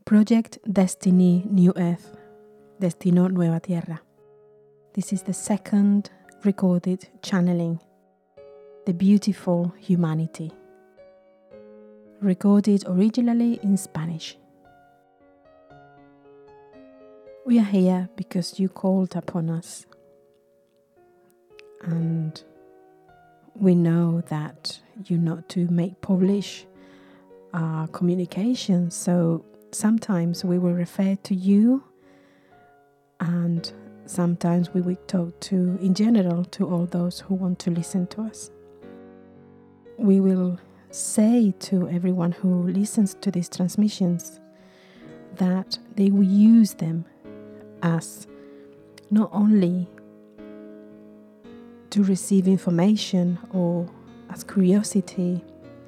Project Destiny New Earth, Destino Nueva Tierra. This is the second recorded channeling, The Beautiful Humanity, recorded originally in Spanish. We are here because you called upon us, and we know that you not to make publish our communication, so sometimes we will refer to you, and sometimes we will talk to, in general, to all those who want to listen to us. We will say to everyone who listens to these transmissions that they will use them as not only to receive information or as curiosity,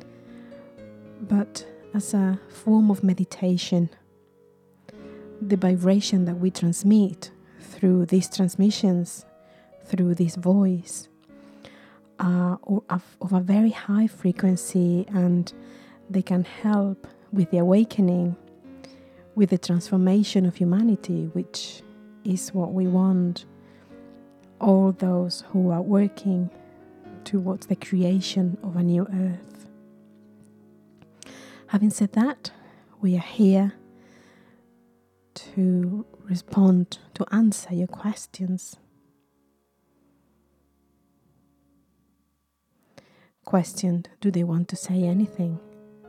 but as a form of meditation. The vibration that we transmit through these transmissions, through this voice, are of a very high frequency, and they can help with the awakening, with the transformation of humanity, which is what we want, all those who are working towards the creation of a new earth. Having said that, we are here to respond, to answer your questions. Questioned, do they want to say anything?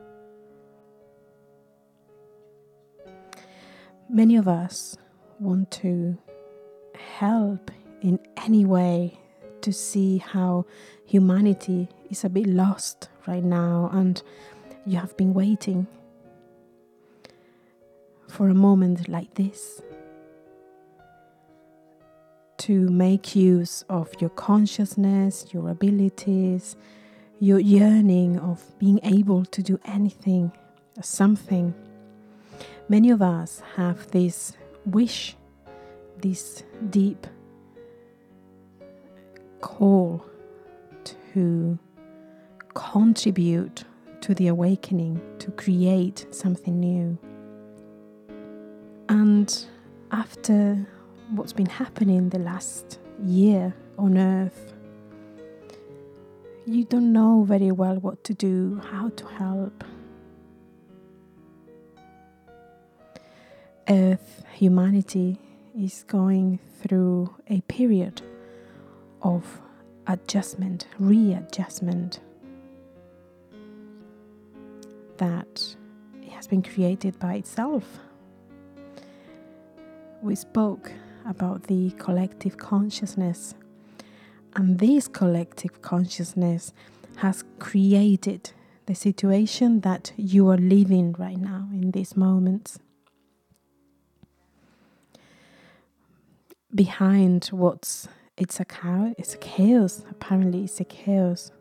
Many of us want to help in any way to see how humanity is a bit lost right now, and you have been waiting for a moment like this to make use of your consciousness, your abilities, your yearning of being able to do anything, something. Many of us have this wish, this deep call to contribute to the awakening, to create something new. And after what's been happening the last year on Earth, you don't know very well what to do, how to help. Earth, humanity, is going through a period of adjustment, readjustment, that it has been created by itself. We spoke about the collective consciousness, and this collective consciousness has created the situation that you are living right now in these moments. Behind it's a chaos, apparently it's a chaos.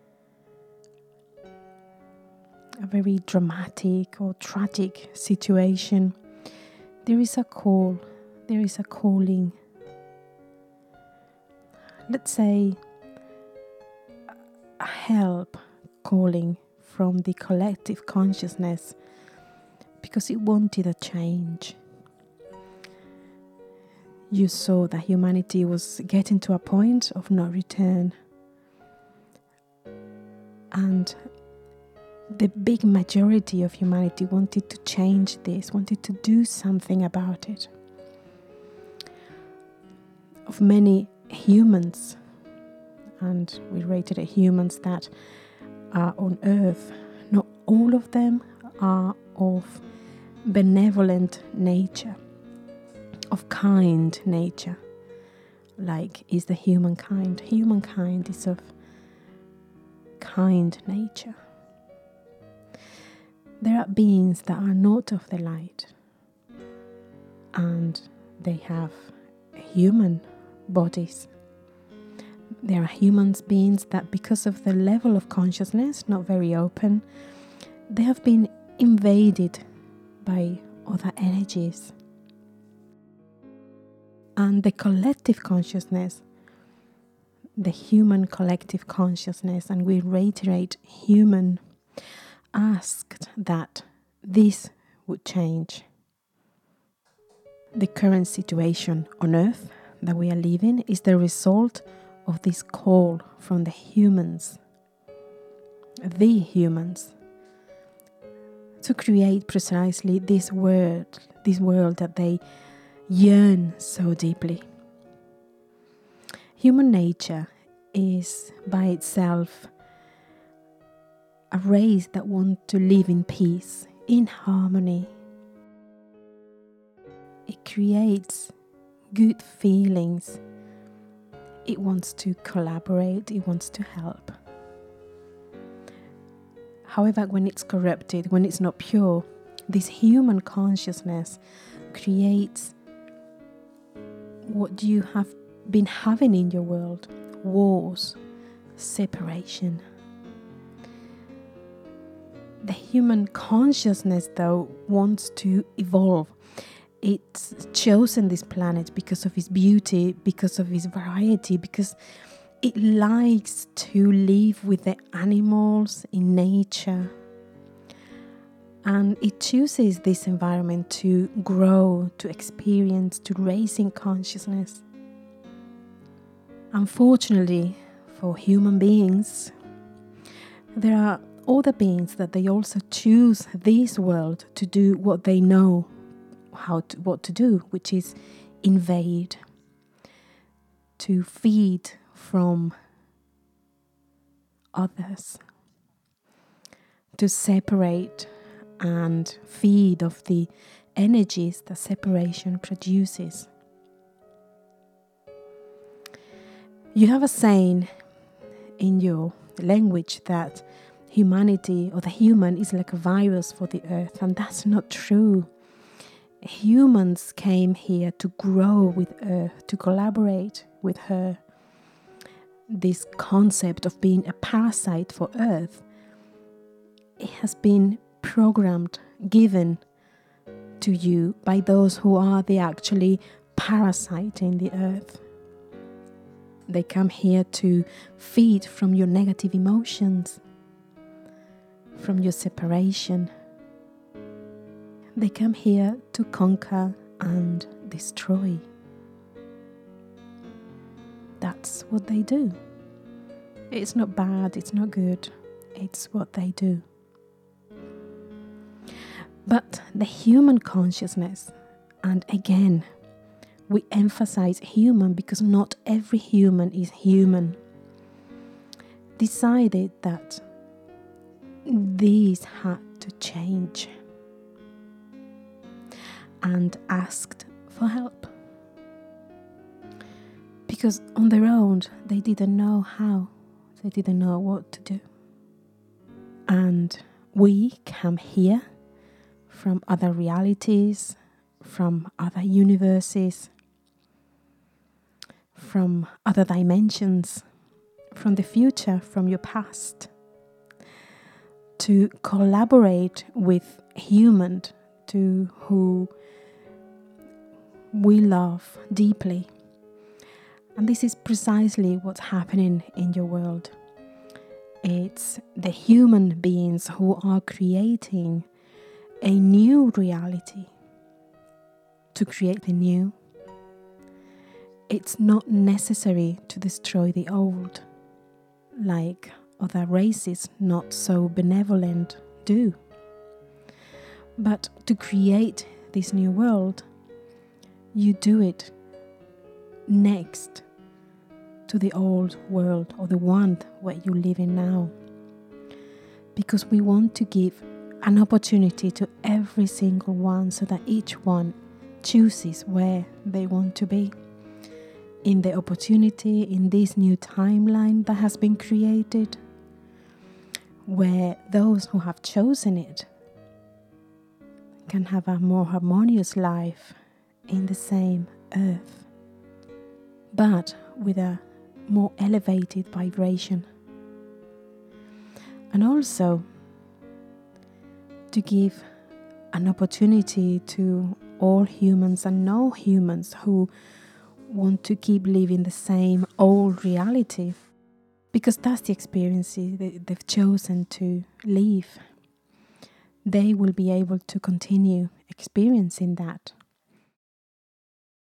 A very dramatic or tragic situation. There is a call, there is a calling. Let's say a help calling from the collective consciousness, because it wanted a change. You saw that humanity was getting to a point of no return, and the big majority of humanity wanted to change this, wanted to do something about it. Of many humans, and we rated it humans that are on Earth, not all of them are of benevolent nature, of kind nature, like is the humankind. Humankind is of kind nature. There are beings that are not of the light, and they have human bodies. There are human beings that, because of the level of consciousness, not very open, they have been invaded by other energies. And the collective consciousness, the human collective consciousness, and we reiterate human, asked that this would change. the current situation on Earth that we are living is the result of this call from the humans, to create precisely this world that they yearn so deeply. Human nature is by itself a race that wants to live in peace, in harmony. It creates good feelings. It wants to collaborate, it wants to help. However, when it's corrupted, when it's not pure, this human consciousness creates what you have been having in your world: wars, separation. The human consciousness, though, wants to evolve. It's chosen this planet because of its beauty, because of its variety, because it likes to live with the animals in nature. And it chooses this environment to grow, to experience, to raise in consciousness. Unfortunately, for human beings, there are other beings that they also choose this world to do what they know what to do, which is invade, to feed from others, to separate and feed off the energies that separation produces. You have a saying in your language that humanity or the human is like a virus for the earth, and that's not true. Humans came here to grow with earth, to collaborate with her. This concept of being a parasite for earth, it has been programmed, given to you by those who are the actually parasiting the earth. They come here to feed from your negative emotions, from your separation. They come here to conquer and destroy. That's what they do. It's not bad, it's not good. It's what they do. But the human consciousness, and again, we emphasize human because not every human is human, decided that these had to change and asked for help. Because on their own, they didn't know how, they didn't know what to do. And we come here from other realities, from other universes, from other dimensions, from the future, from your past, to collaborate with humans who we love deeply. And this is precisely what's happening in your world. It's the human beings who are creating a new reality. To create the new, it's not necessary to destroy the old, like other races not so benevolent do. But to create this new world, you do it next to the old world, or the one where you live in now. Because we want to give an opportunity to every single one so that each one chooses where they want to be. In the opportunity, in this new timeline that has been created, where those who have chosen it can have a more harmonious life in the same earth, but with a more elevated vibration. And also to give an opportunity to all humans and no humans who want to keep living the same old reality, because that's the experience they've chosen to live. They will be able to continue experiencing that.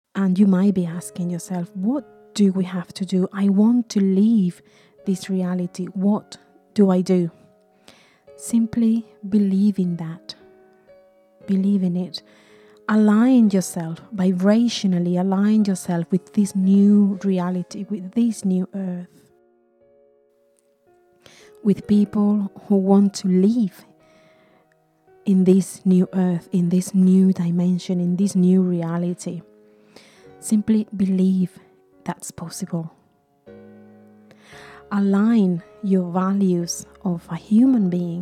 And you might be asking yourself, what do we have to do? I want to leave this reality. What do I do? Simply believe in that. Believe in it. Align yourself, vibrationally align yourself with this new reality, with this new earth. With people who want to live in this new earth, in this new dimension, in this new reality. Simply believe that's possible. Align your values of a human being,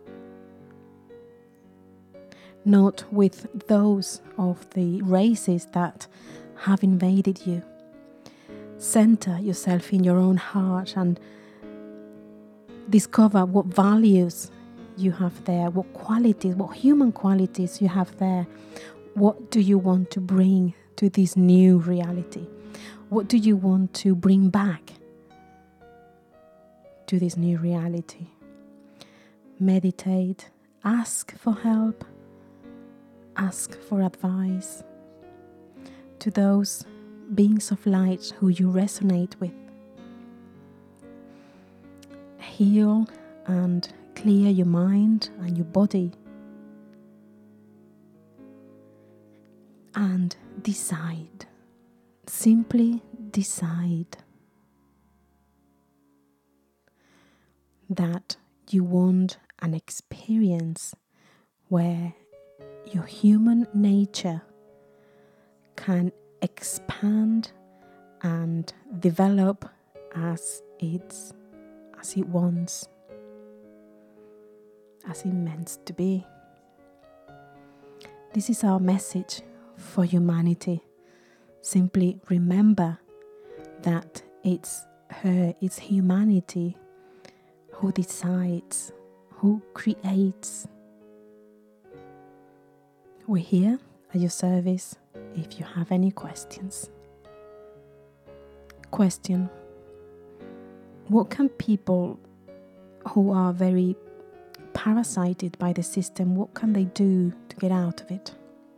not with those of the races that have invaded you. Center yourself in your own heart and discover what values you have there, what qualities, what human qualities you have there. What do you want to bring to this new reality? What do you want to bring back to this new reality? Meditate, ask for help, ask for advice to those beings of light who you resonate with. Heal and clear your mind and your body. And decide. Simply decide that you want an experience where your human nature can expand and develop as it wants, as it meant to be. This is our message for humanity. Simply remember that it's humanity who decides, who creates. We're here at your service if you have any questions. Question: what can people who are very parasited by the system, what can they do to get out of it?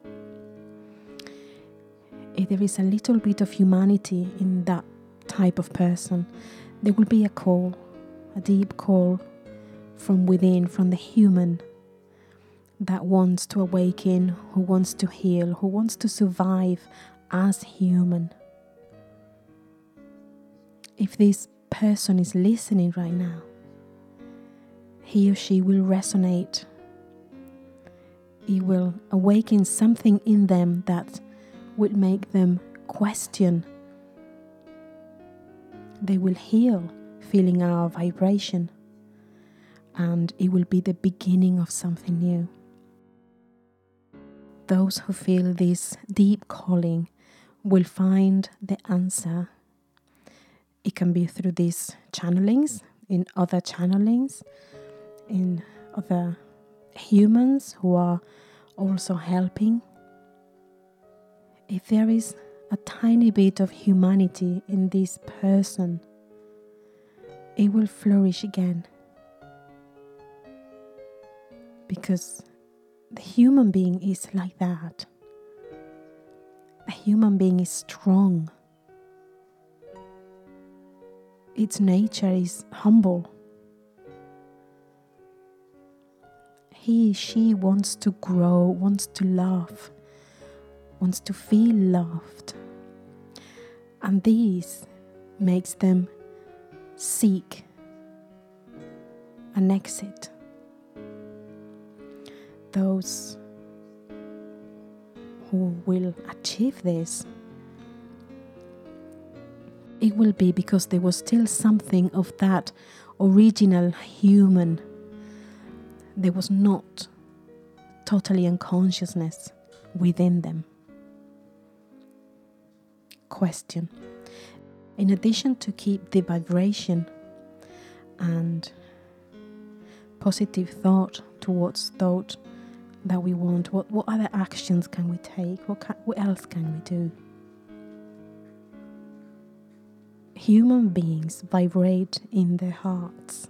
If there is a little bit of humanity in that type of person, there will be a call, a deep call from within, from the human that wants to awaken, who wants to heal, who wants to survive as human. If this person is listening right now, he or she will resonate. It will awaken something in them that will make them question. They will heal, feeling our vibration, and it will be the beginning of something new. Those who feel this deep calling will find the answer. It can be through these channelings, in other channelings, in other humans who are also helping. If there is a tiny bit of humanity in this person, it will flourish again. Because the human being is like that. A human being is strong. Its nature is humble. She wants to grow, wants to love, wants to feel loved. And this makes them seek an exit. Those who will achieve this, it will be because there was still something of that original human. There was not totally unconsciousness within them. Question: in addition to keep the vibration and positive thought towards thought that we want, what other actions can we take? What else can we do? Human beings vibrate in their hearts.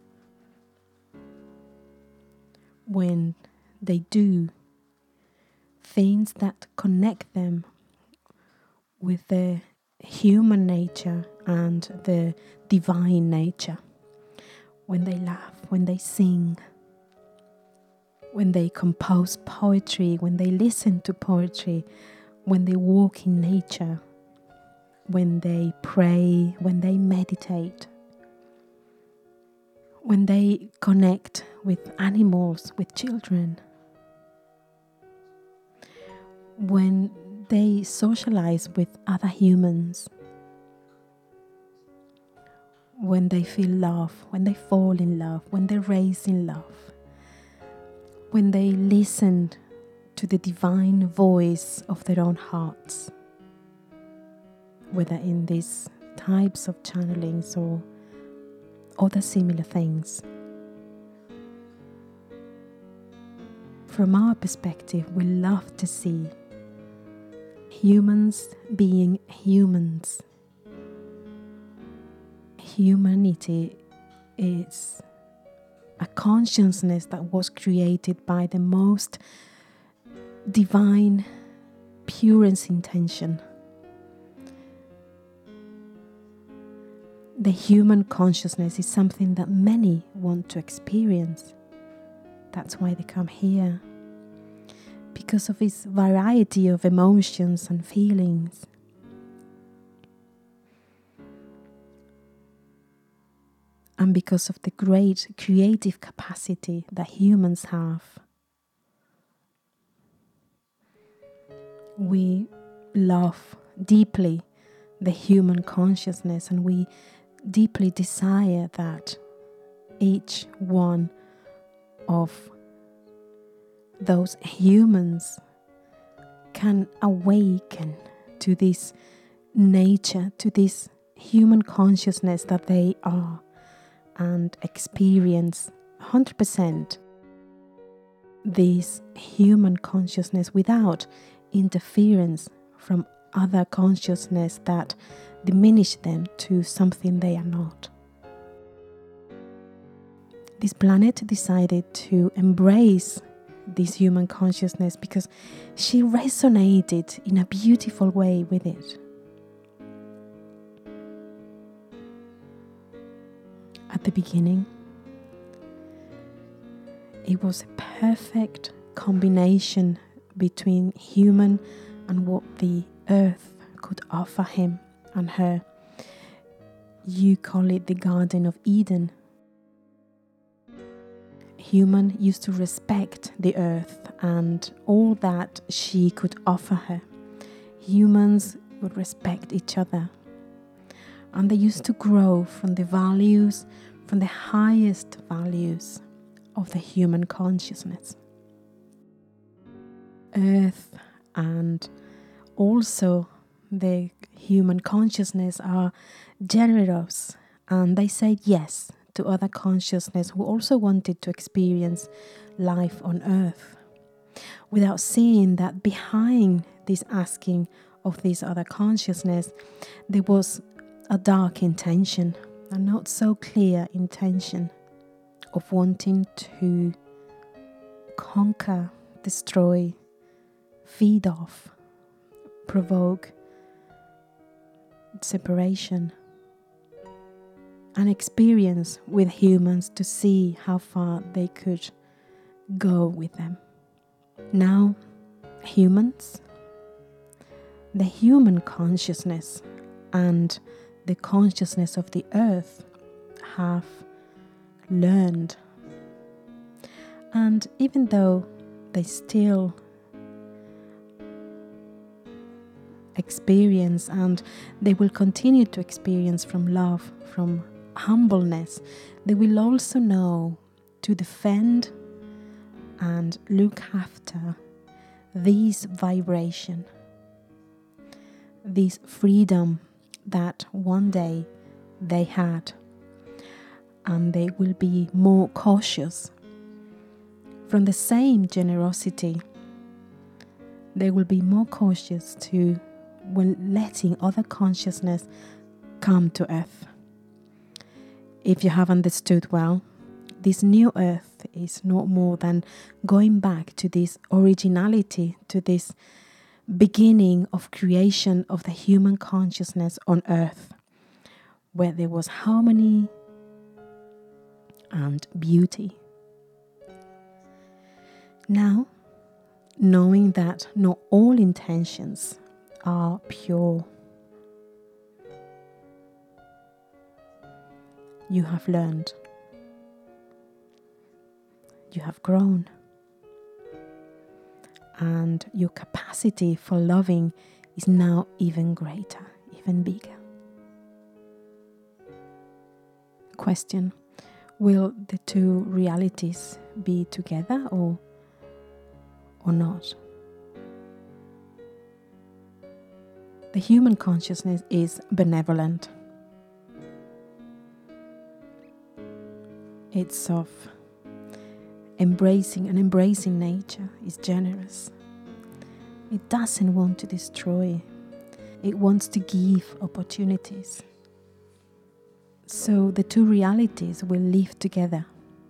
When they do things that connect them with the human nature and the divine nature. When they laugh, when they sing, when they compose poetry, when they listen to poetry, when they walk in nature, when they pray, when they meditate, when they connect with animals, with children, when they socialize with other humans, when they feel love, when they fall in love, when they raise in love, when they listen to the divine voice of their own hearts, whether in these types of channelings or other similar things. From our perspective, we love to see humans being humans. Humanity is a consciousness that was created by the most divine, purest intention. The human consciousness is something that many want to experience. That's why they come here, because of its variety of emotions and feelings. And because of the great creative capacity that humans have. We love deeply the human consciousness, and we deeply desire that each one of those humans can awaken to this nature, to this human consciousness that they are, and experience 100% this human consciousness without interference from other consciousness that diminish them to something they are not. This planet decided to embrace this human consciousness because she resonated in a beautiful way with it. At the beginning, it was a perfect combination between human and what the earth could offer him and her. You call it the Garden of Eden. Human used to respect the earth and all that she could offer her. Humans would respect each other. And they used to grow from the values, from the highest values of the human consciousness. Earth and also the human consciousness are generous, and they said yes to other consciousness who also wanted to experience life on earth, without seeing that behind this asking of this other consciousness there was a dark intention, a not so clear intention of wanting to conquer, destroy, feed off, provoke separation, an experience with humans to see how far they could go with them. Now, humans, the human consciousness and the consciousness of the earth have learned. And even though they still experience, and they will continue to experience from love, from humbleness, they will also know to defend and look after this vibration, this freedom that one day they had, and they will be more cautious. From the same generosity, they will be more cautious to when letting other consciousness come to earth. If you have understood well, this new earth is not more than going back to this originality, to this beginning of creation of the human consciousness on earth, where there was harmony and beauty. Now, knowing that not all intentions are pure, you have learned, you have grown, and your capacity for loving is now even greater, even bigger. Question: will the two realities be together or not? The human consciousness is benevolent. It's of embracing nature, is generous. It doesn't want to destroy. It wants to give opportunities. So the two realities will live together,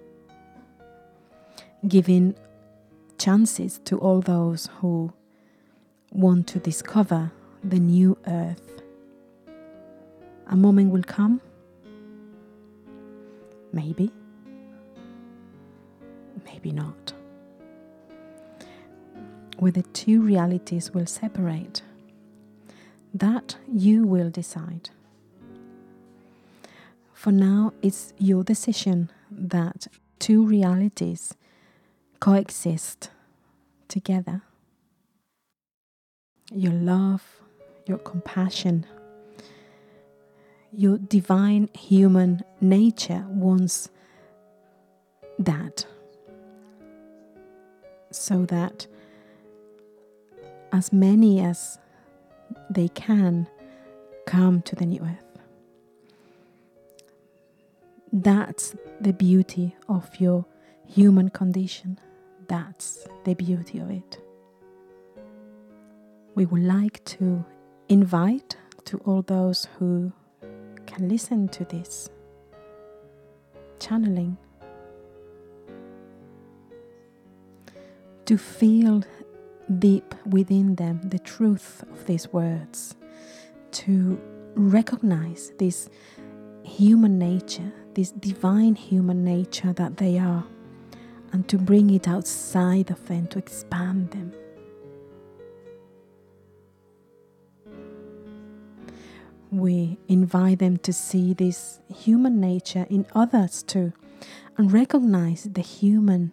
giving chances to all those who want to discover the new earth. A moment will come, maybe not, where the two realities will separate. That you will decide. For now, it's your decision that two realities coexist together. Your love, your compassion, your divine human nature wants that, so that as many as they can come to the new earth. That's the beauty of your human condition. That's the beauty of it. We would like to invite to all those who can listen to this channeling to feel deep within them the truth of these words, to recognize this human nature, this divine human nature that they are, and to bring it outside of them, to expand them. We invite them to see this human nature in others too, and recognize the human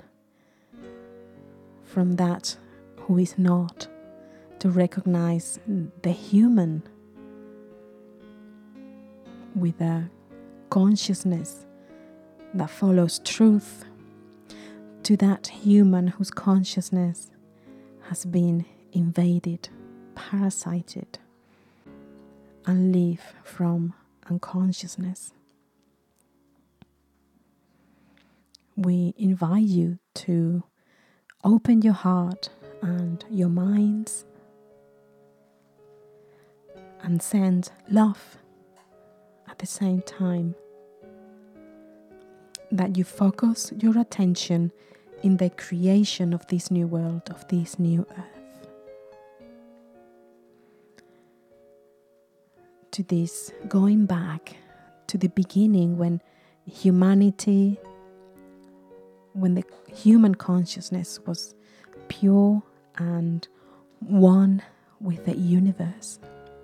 from that who is not, to recognize the human with a consciousness that follows truth, to that human whose consciousness has been invaded, parasited, and live from unconsciousness. We invite you to open your heart and your minds and send love at the same time, that you focus your attention in the creation of this new world, of this new earth, to this going back to the beginning when humanity, when the human consciousness was pure and one with the universe,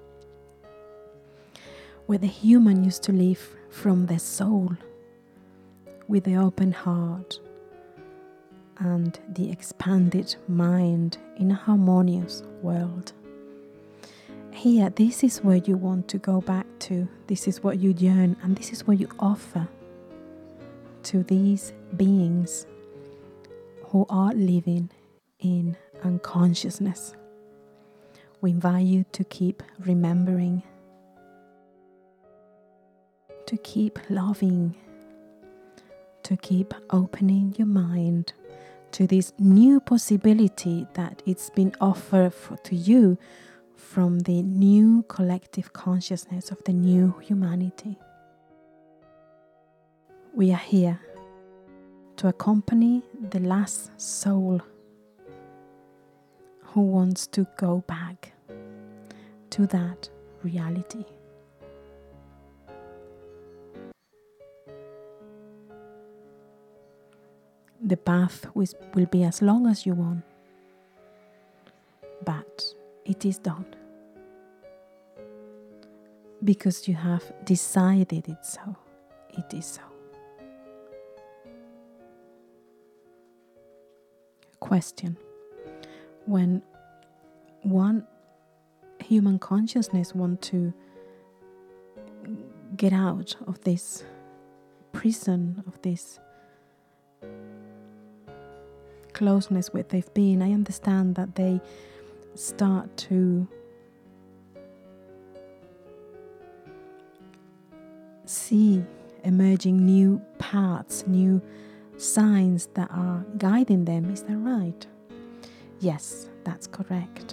where the human used to live from the soul, with the open heart and the expanded mind in a harmonious world. Here, this is where you want to go back to. This is what you yearn, and this is what you offer to these beings who are living in unconsciousness. We invite you to keep remembering, to keep loving, to keep opening your mind to this new possibility that it's been offered to you from the new collective consciousness of the new humanity. We are here to accompany the last soul who wants to go back to that reality. The path will be as long as you want, but it is done because you have decided it so. It is so. Question: when one human consciousness wants to get out of this prison, of this closeness where they've been, I understand that they start to see emerging new paths, new signs that are guiding them. Is that right? Yes, that's correct.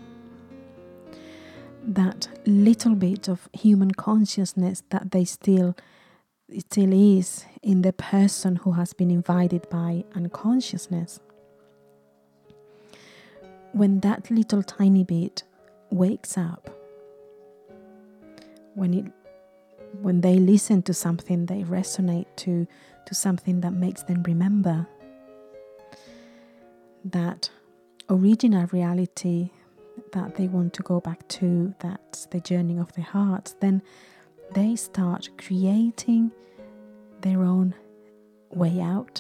That little bit of human consciousness that it still is in the person who has been invited by unconsciousness. When that little tiny bit wakes up, when they listen to something, they resonate to something that makes them remember that original reality that they want to go back to, that's the journey of their hearts, then they start creating their own way out.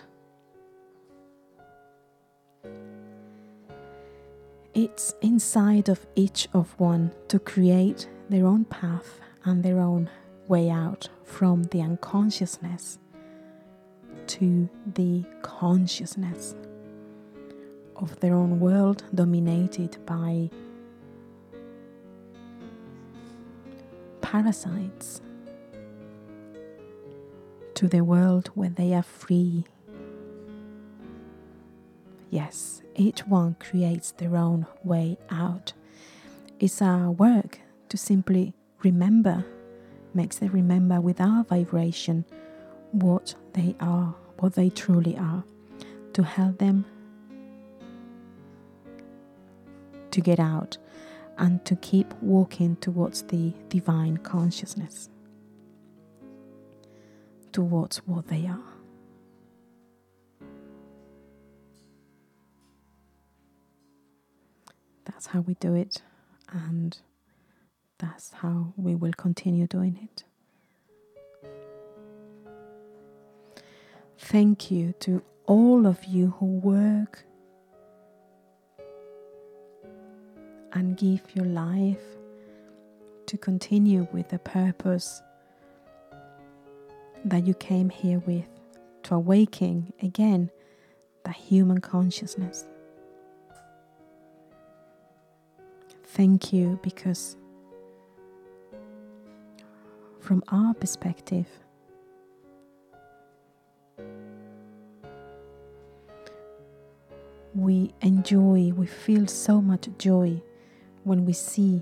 It's inside of each of one to create their own path and their own way out from the unconsciousness to the consciousness of their own world dominated by parasites, to the world where they are free. Yes, each one creates their own way out. It's our work to simply remember, makes them remember with our vibration what they are, what they truly are, to help them to get out and to keep walking towards the divine consciousness, towards what they are. That's how we do it, and that's how we will continue doing it. Thank you to all of you who work and give your life to continue with the purpose that you came here with, to awaken again the human consciousness. Thank you, because from our perspective, we feel so much joy when we see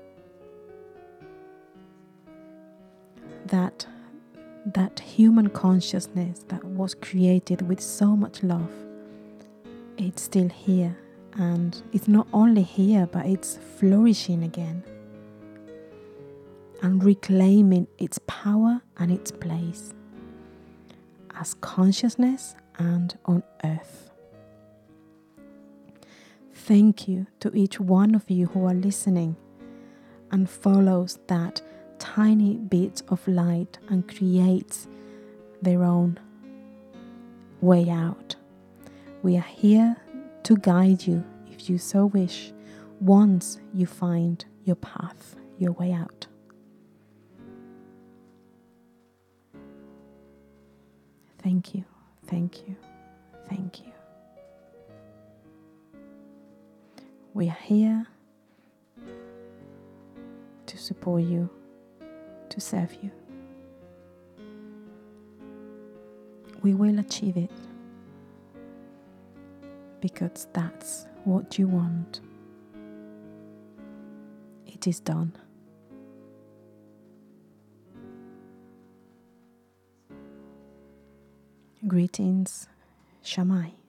that human consciousness that was created with so much love, it's still here, and it's not only here, but it's flourishing again and reclaiming its power and its place as consciousness and on earth. Thank you to each one of you who are listening and follows that tiny bit of light and creates their own way out. We are here to guide you, if you so wish, once you find your path, your way out. Thank you, thank you, thank you. We are here to support you, to serve you. We will achieve it because that's what you want. It is done. Greetings, Shamai.